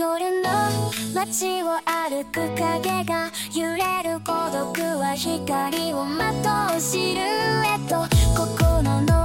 夜の街を歩く影が揺れる孤独は光をまとうシルエット、心の